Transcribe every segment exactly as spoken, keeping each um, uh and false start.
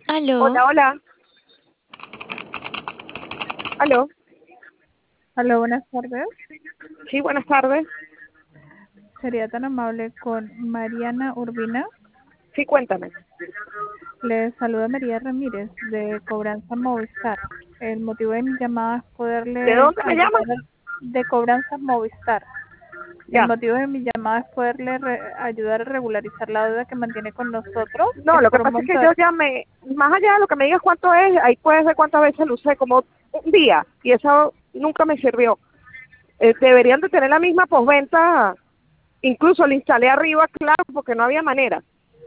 Aló, Hola, hola. Aló. Hola, buenas tardes. Sí, buenas tardes. Sería tan amable con Mariana Urbina. Sí, cuéntame. Le saluda María Ramírez de Cobranza Movistar. El motivo de mi llamada es ¿De poderle dónde me llamas? ayudar a- de Cobranza Movistar. El Ya. motivo de mi llamada es poderle re- ayudar a regularizar la deuda que mantiene con nosotros. No, Es lo que por un pasa es que monto yo de... llamé, más allá de lo que me digas cuánto es, ahí puedes ver cuántas veces lo usé, como un día, y eso nunca me sirvió. Eh, deberían de tener la misma postventa, incluso le instalé arriba, claro, porque no había manera.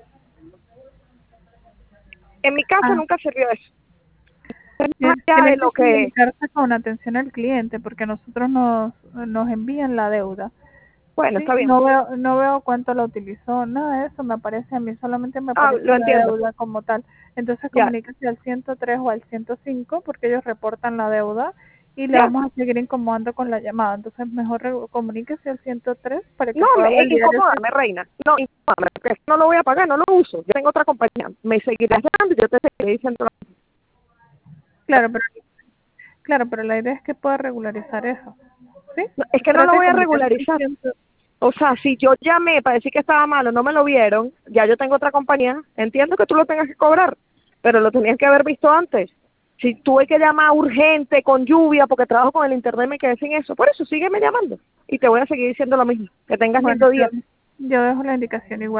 En mi caso Ah, nunca sirvió eso. Es más tien- allá de tiene lo que que, comunicarse con atención al cliente porque nosotros nos, nos envían la deuda. bueno, Sí, está bien. no veo, no veo cuánto la utilizó, nada de eso me aparece a mí, solamente me Ah, aparece lo la entiendo. deuda como tal. Entonces Ya, comuníquese al ciento tres o al ciento cinco porque ellos reportan la deuda y le ya. vamos a seguir incomodando con la llamada. Entonces mejor re- comuníquese al ciento tres para que No, pueda me, eh, validar ese. incomódame, reina. No, incomódame, porque no lo voy a pagar, no lo uso. Yo tengo otra compañía. Me seguirás llamando y yo te seguiré diciendo. Claro, pero, claro, pero la idea es que pueda regularizar eso. ¿Sí? No, es que no lo Trate de voy a comunicarse al regularizar. cien. O sea, si yo llamé para decir que estaba malo, no me lo vieron, ya yo tengo otra compañía, entiendo que tú lo tengas que cobrar, pero lo tenías que haber visto antes. Si tuve que llamar urgente, con lluvia, porque trabajo con el internet, me quedé sin eso. Por eso, sígueme llamando. Y te voy a seguir diciendo lo mismo. Que tengas Bueno, lindo yo, día. yo dejo la indicación igual.